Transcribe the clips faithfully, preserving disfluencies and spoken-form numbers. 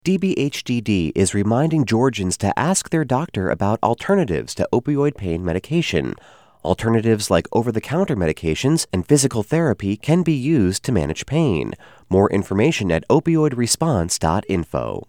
D B H D D is reminding Georgians to ask their doctor about alternatives to opioid pain medication. Alternatives like over-the-counter medications and physical therapy can be used to manage pain. More information at opioid response dot info.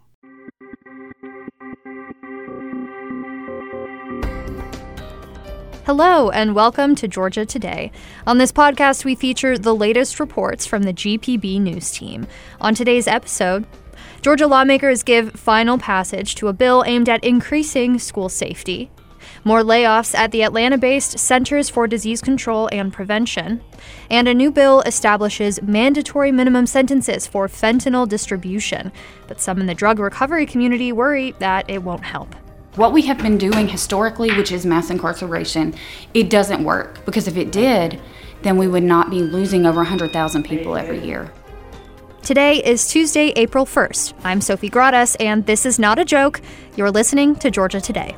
Hello, and welcome to Georgia Today. On this podcast, we feature the latest reports from the G P B News team. On today's episode, Georgia lawmakers give final passage to a bill aimed at increasing school safety. More layoffs at the Atlanta-based Centers for Disease Control and Prevention. And a new bill establishes mandatory minimum sentences for fentanyl distribution. But some in the drug recovery community worry that it won't help. What we have been doing historically, which is mass incarceration, it doesn't work. Because if it did, then we would not be losing over one hundred thousand people every year. Today is Tuesday, April first. I'm Sophie Gradas, and this is not a joke. You're listening to Georgia Today.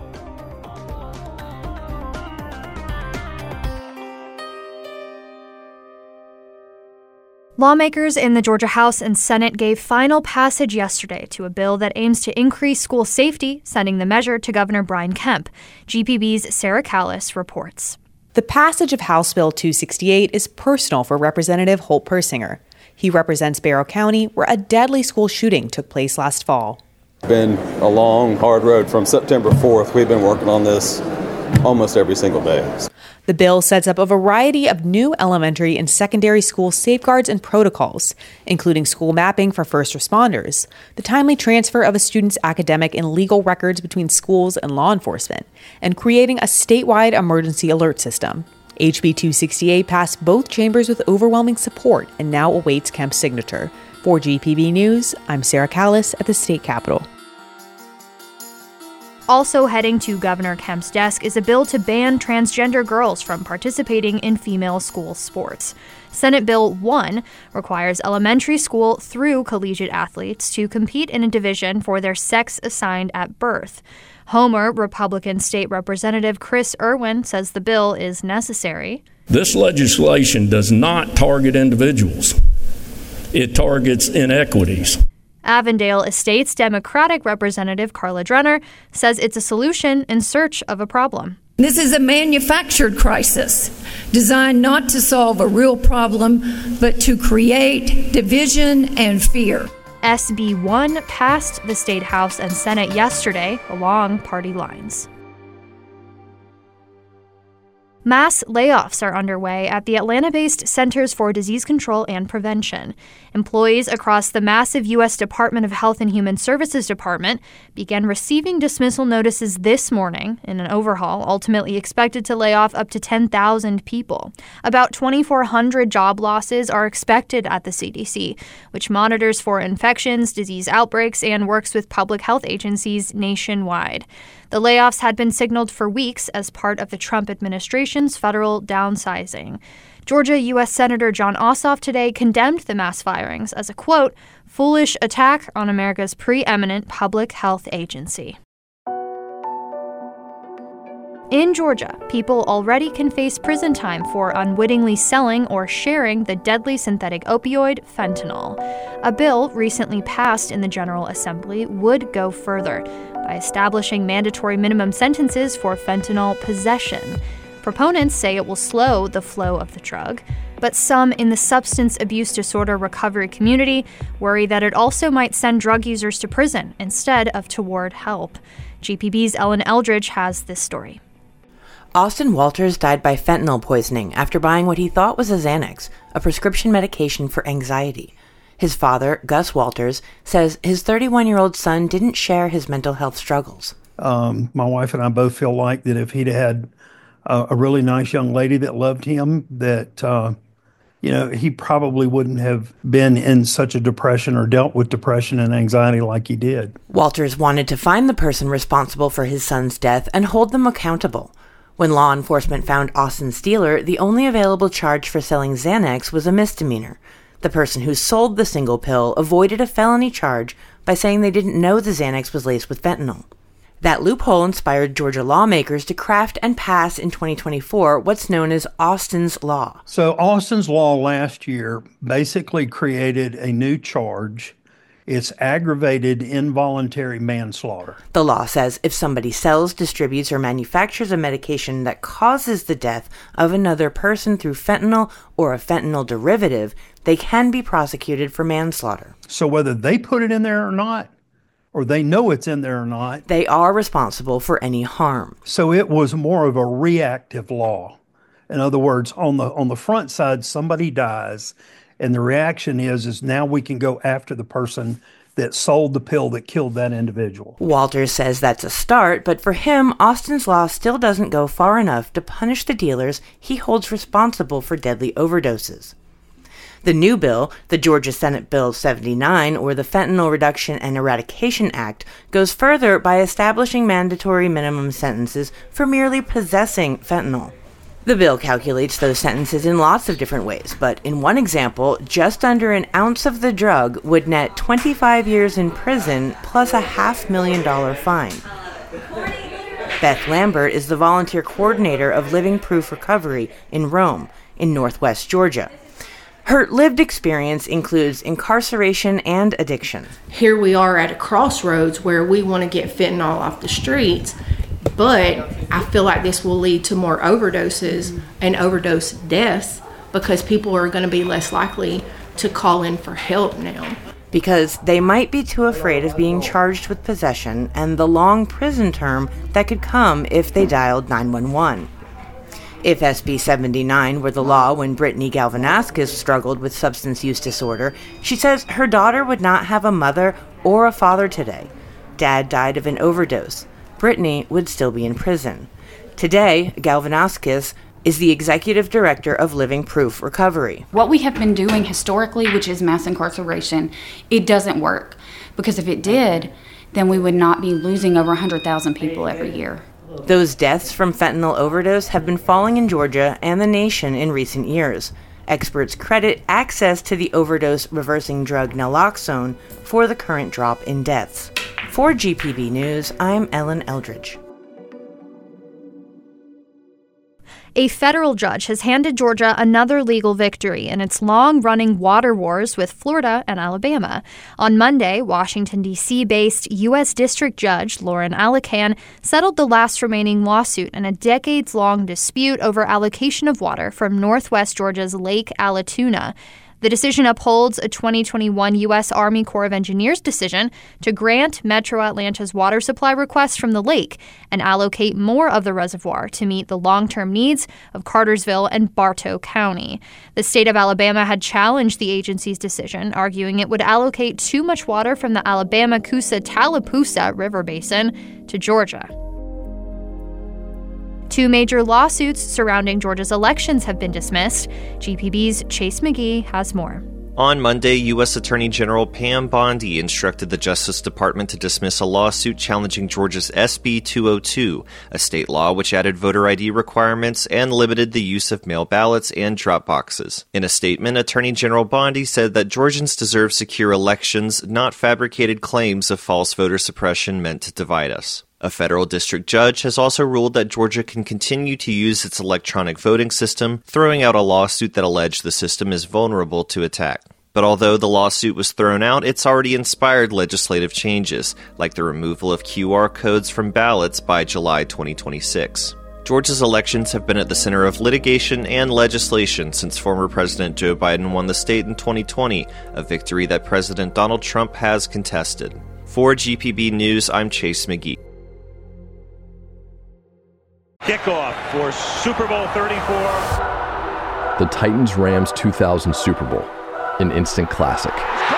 Lawmakers in the Georgia House and Senate gave final passage yesterday to a bill that aims to increase school safety, sending the measure to Governor Brian Kemp. G P B's Sarah Callis reports. The passage of House Bill two sixty-eight is personal for Representative Holt Persinger. He represents Barrow County, where a deadly school shooting took place last fall. It's been a long, hard road. From September fourth, we've been working on this almost every single day. The bill sets up a variety of new elementary and secondary school safeguards and protocols, including school mapping for first responders, the timely transfer of a student's academic and legal records between schools and law enforcement, and creating a statewide emergency alert system. H B two sixty-eight passed both chambers with overwhelming support and now awaits Kemp's signature. For G P B News, I'm Sarah Callis at the state capitol. Also heading to Governor Kemp's desk is a bill to ban transgender girls from participating in female school sports. Senate Bill one requires elementary school through collegiate athletes to compete in a division for their sex assigned at birth. Homer Republican State Representative Chris Irwin says the bill is necessary. This legislation does not target individuals. It targets inequities. Avondale Estates Democratic Representative Carla Drenner says it's a solution in search of a problem. This is a manufactured crisis designed not to solve a real problem, but to create division and fear. S B one passed the State House and Senate yesterday along party lines. Mass layoffs are underway at the Atlanta-based Centers for Disease Control and Prevention. Employees across the massive U S Department of Health and Human Services Department began receiving dismissal notices this morning in an overhaul ultimately expected to lay off up to ten thousand people. About twenty-four hundred job losses are expected at the C D C, which monitors for infections, disease outbreaks, and works with public health agencies nationwide. The layoffs had been signaled for weeks as part of the Trump administration's federal downsizing. Georgia U S Senator Jon Ossoff today condemned the mass firings as a, quote, foolish attack on America's preeminent public health agency. In Georgia, people already can face prison time for unwittingly selling or sharing the deadly synthetic opioid fentanyl. A bill recently passed in the General Assembly would go further by establishing mandatory minimum sentences for fentanyl possession. Proponents say it will slow the flow of the drug, but some in the substance abuse disorder recovery community worry that it also might send drug users to prison instead of toward help. G P B's Ellen Eldridge has this story. Austin Walters died by fentanyl poisoning after buying what he thought was a Xanax, a prescription medication for anxiety. His father, Gus Walters, says his thirty-one-year-old son didn't share his mental health struggles. Um, my wife and I both feel like that if he'd had a, a really nice young lady that loved him, that, uh, you know, he probably wouldn't have been in such a depression or dealt with depression and anxiety like he did. Walters wanted to find the person responsible for his son's death and hold them accountable. When law enforcement found Austin's dealer, the only available charge for selling Xanax was a misdemeanor. The person who sold the single pill avoided a felony charge by saying they didn't know the Xanax was laced with fentanyl. That loophole inspired Georgia lawmakers to craft and pass in twenty twenty-four what's known as Austin's Law. So Austin's Law last year basically created a new charge It's aggravated involuntary manslaughter. The law says if somebody sells, distributes, or manufactures a medication that causes the death of another person through fentanyl or a fentanyl derivative, they can be prosecuted for manslaughter. So whether they put it in there or not, or they know it's in there or not, they are responsible for any harm. So it was more of a reactive law. In other words, on the on the front side, somebody dies, and the reaction is, is now we can go after the person that sold the pill that killed that individual. Walters says that's a start, but for him, Austin's law still doesn't go far enough to punish the dealers he holds responsible for deadly overdoses. The new bill, the Georgia Senate Bill seventy-nine, or the Fentanyl Reduction and Eradication Act, goes further by establishing mandatory minimum sentences for merely possessing fentanyl. The bill calculates those sentences in lots of different ways, but in one example, just under an ounce of the drug would net twenty-five years in prison plus a half million dollar fine. Beth Lambert is the volunteer coordinator of Living Proof Recovery in Rome, in northwest Georgia. Her lived experience includes incarceration and addiction. Here we are at a crossroads where we want to get fentanyl off the streets, but I feel like this will lead to more overdoses and overdose deaths because people are going to be less likely to call in for help now. Because they might be too afraid of being charged with possession and the long prison term that could come if they dialed nine one one. If S B seventy-nine were the law when Brittany Galvanaskis struggled with substance use disorder, she says her daughter would not have a mother or a father today. Dad died of an overdose. Brittany would still be in prison. Today, Galvanaskis is the executive director of Living Proof Recovery. What we have been doing historically, which is mass incarceration, it doesn't work. Because if it did, then we would not be losing over one hundred thousand people every year. Those deaths from fentanyl overdose have been falling in Georgia and the nation in recent years. Experts credit access to the overdose reversing drug naloxone for the current drop in deaths. For G P B News, I'm Ellen Eldridge. A federal judge has handed Georgia another legal victory in its long-running water wars with Florida and Alabama. On Monday, Washington, D C-based U S District Judge Lauren Alican settled the last remaining lawsuit in a decades-long dispute over allocation of water from northwest Georgia's Lake Allatoona. The decision upholds a twenty twenty-one U S Army Corps of Engineers decision to grant Metro Atlanta's water supply request from the lake and allocate more of the reservoir to meet the long-term needs of Cartersville and Bartow County. The state of Alabama had challenged the agency's decision, arguing it would allocate too much water from the Alabama-Coosa-Tallapoosa River Basin to Georgia. Two major lawsuits surrounding Georgia's elections have been dismissed. G P B's Chase McGee has more. On Monday, U S Attorney General Pam Bondi instructed the Justice Department to dismiss a lawsuit challenging Georgia's S B two oh two, a state law which added voter I D requirements and limited the use of mail ballots and drop boxes. In a statement, Attorney General Bondi said that Georgians deserve secure elections, not fabricated claims of false voter suppression meant to divide us. A federal district judge has also ruled that Georgia can continue to use its electronic voting system, throwing out a lawsuit that alleged the system is vulnerable to attack. But although the lawsuit was thrown out, it's already inspired legislative changes, like the removal of Q R codes from ballots by July twenty twenty-six. Georgia's elections have been at the center of litigation and legislation since former President Joe Biden won the state in twenty twenty, a victory that President Donald Trump has contested. For G P B News, I'm Chase McGee. Kickoff for Super Bowl thirty-four. The Titans-Rams two thousand Super Bowl, an instant classic.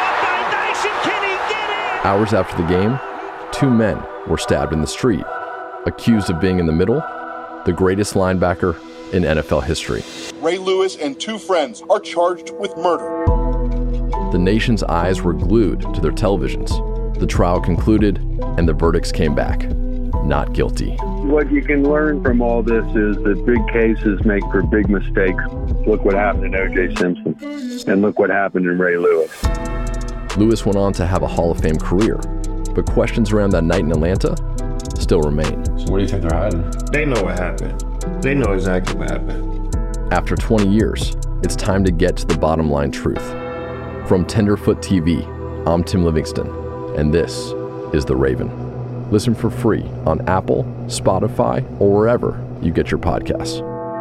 Hours after the game, two men were stabbed in the street, accused of being in the middle, the greatest linebacker in N F L history. Ray Lewis and two friends are charged with murder. The nation's eyes were glued to their televisions. The trial concluded, and the verdicts came back. Not guilty. What you can learn from all this is that big cases make for big mistakes. Look what happened in O J Simpson, and look what happened in Ray Lewis. Lewis went on to have a Hall of Fame career, but questions around that night in Atlanta still remain. So what do you think they're hiding? They know what happened. They know exactly what happened. After twenty years, it's time to get to the bottom line truth. From Tenderfoot T V, I'm Tim Livingston, and this is The Raven. Listen for free on Apple, Spotify, or wherever you get your podcasts.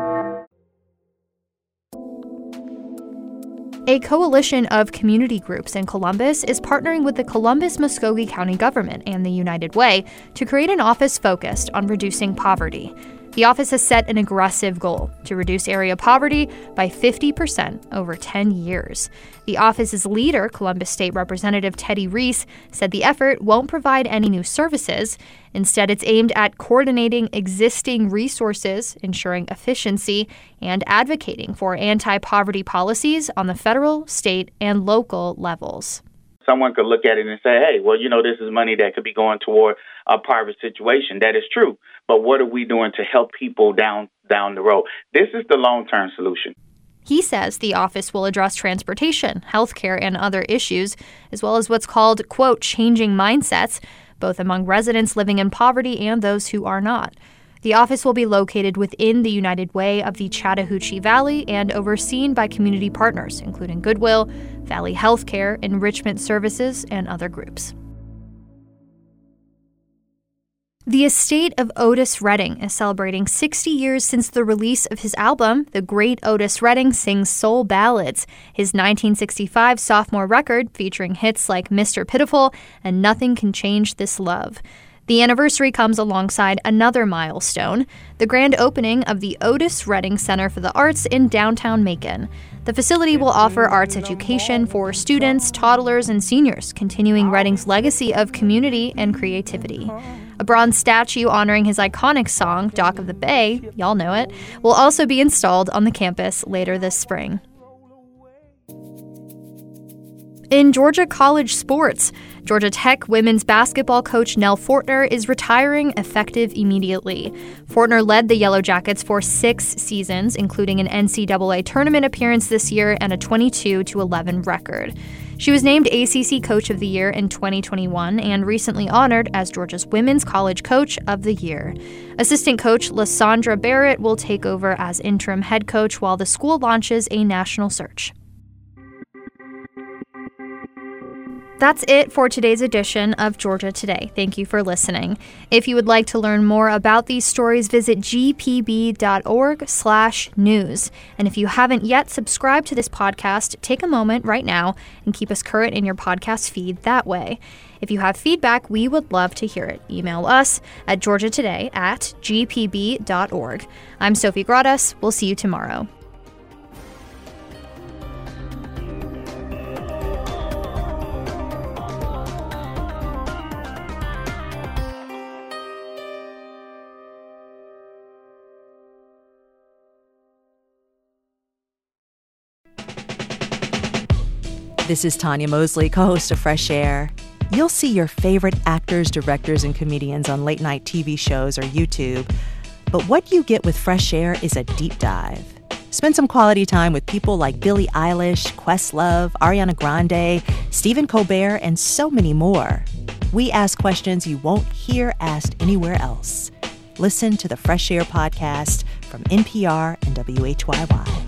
A coalition of community groups in Columbus is partnering with the Columbus-Muskogee County government and the United Way to create an office focused on reducing poverty. The office has set an aggressive goal to reduce area poverty by fifty percent over ten years. The office's leader, Columbus State Representative Teddy Reese, said the effort won't provide any new services. Instead, it's aimed at coordinating existing resources, ensuring efficiency, and advocating for anti-poverty policies on the federal, state, and local levels. Someone could look at it and say, hey, well, you know, this is money that could be going toward a poverty situation. That is true. But what are we doing to help people down down the road? This is the long-term solution. He says the office will address transportation, healthcare, and other issues, as well as what's called, quote, changing mindsets, both among residents living in poverty and those who are not. The office will be located within the United Way of the Chattahoochee Valley and overseen by community partners, including Goodwill, Valley Healthcare, Enrichment Services, and other groups. The estate of Otis Redding is celebrating sixty years since the release of his album, The Great Otis Redding Sings Soul Ballads, his nineteen sixty-five sophomore record featuring hits like Mister Pitiful and Nothing Can Change This Love. The anniversary comes alongside another milestone, the grand opening of the Otis Redding Center for the Arts in downtown Macon. The facility will offer arts education for students, toddlers, and seniors, continuing Redding's legacy of community and creativity. A bronze statue honoring his iconic song, Dock of the Bay, y'all know it, will also be installed on the campus later this spring. In Georgia college sports, Georgia Tech women's basketball coach Nell Fortner is retiring effective immediately. Fortner led the Yellow Jackets for six seasons, including an N C double A tournament appearance this year and a twenty-two to eleven record. She was named A C C Coach of the Year in twenty twenty-one and recently honored as Georgia's Women's College Coach of the Year. Assistant coach Lysandra Barrett will take over as interim head coach while the school launches a national search. That's it for today's edition of Georgia Today. Thank you for listening. If you would like to learn more about these stories, visit g p b dot org slash news. And if you haven't yet subscribed to this podcast, take a moment right now and keep us current in your podcast feed that way. If you have feedback, we would love to hear it. Email us at georgiatoday at g p b dot org. I'm Sophie Gradas. We'll see you tomorrow. This is Tanya Mosley, co-host of Fresh Air. You'll see your favorite actors, directors, and comedians on late-night T V shows or YouTube. But what you get with Fresh Air is a deep dive. Spend some quality time with people like Billie Eilish, Questlove, Ariana Grande, Stephen Colbert, and so many more. We ask questions you won't hear asked anywhere else. Listen to the Fresh Air podcast from N P R and W H Y Y.